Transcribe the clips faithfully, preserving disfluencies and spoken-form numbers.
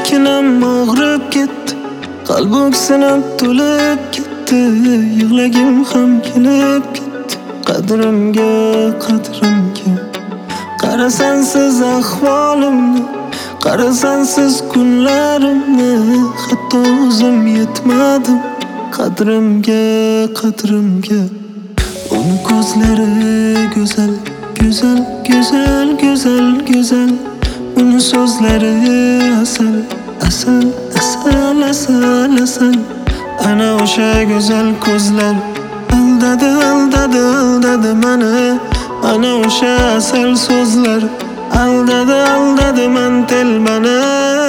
Makinam og'rib ketdi, qalbim sinib to'lib ketdi, yig'lagim ham kelib ketdi. Qadrimga, qadrimga qarasan siz ahvolimni, qarasan siz kunlarimni, hatto o'zim yetmadim qadrimga, qadrimga. Uni ko'zlari go'zal, go'zal, go'zal, go'zal, go'zal. Uni so'zlari asal, asal, asal, asal, asal. Ana o'sha go'zal ko'zlar aldadi, aldadi, aldadi meni. Ana o'sha asal so'zlar aldadi, aldadi men telbani.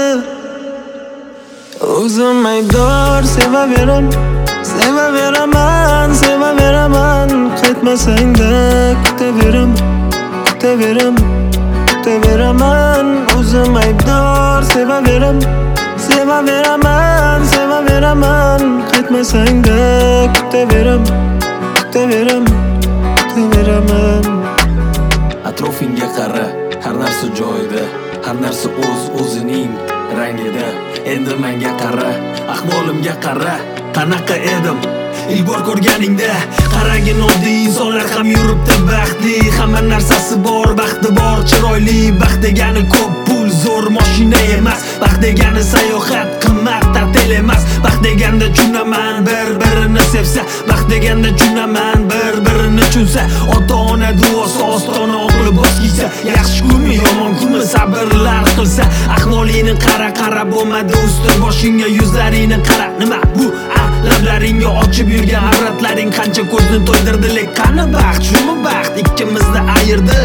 O'zim aybdor, sevaveram, sevaveraman, sevaveraman. Qaytmasang-da kutaveram, kutaveram, kutaveraman. O'zim aybdor, sevaveram, sevaveraman, sevaveraman. Qaytmasang-da kutaveram, kutaveram, kutaveraman. Atrofingga qara, har narsa joyida, har narsa o'z o'zining rangida. Endi menga qara, ahvolimga qara, qanaqa edim ilk bor ko'rganingda. Qaragin, oddiy insonlar ham yuribdi baxtli, hamma narsasi bor, baxti bor, chiroyli. Baxt degani ko'p pul, zo'r mashina emas. Baxt degani sayohat, qimmat ta'til emas. Baxt deganda tushunaman, bir-birini sevsa. Baxt deganda tushunaman, bir-birini tushunsa. Ota-ona duosi ostona o'qilib bosh kiysa. Yaxshi kunmi, yomon kunmi sabrlar qilsa. Ahvolingni qara, qara bo'lmadi ustir boshingga, yuzlaringni qara. Nima bu? Lablaringga ochib yurgan arratlaring qancha ko'zni to'ydirdi, lek qani baxt, shumi baxt ikkimizni ayirdi.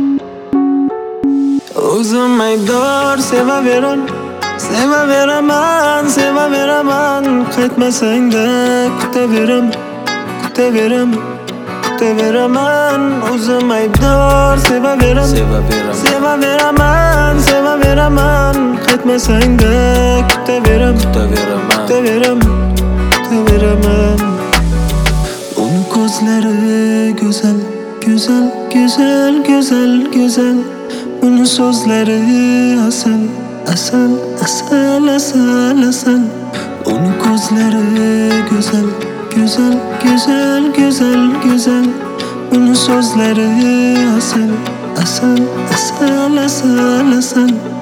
O'zim aybdor, sevaveram, sevaveraman, sevaveraman. Qaytmasang-da kutaveram, kutaveram, kutaveraman. O'zim aybdor, sevaveram, Sevaveram, sevaveraman, sevaveraman. Qaytmasang-da kutaveram, kutaveraman, kutaveraman, kutaveraman. Uni ko'zlari go'zal, go'zal, go'zal, go'zal, go'zal. Uni so'zlari asal, asal, asal, asal, asal. Uni ko'zlari go'zal, go'zal, go'zal, go'zal, go'zal. Uni so'zlari asal, asal, asal, asal, asal.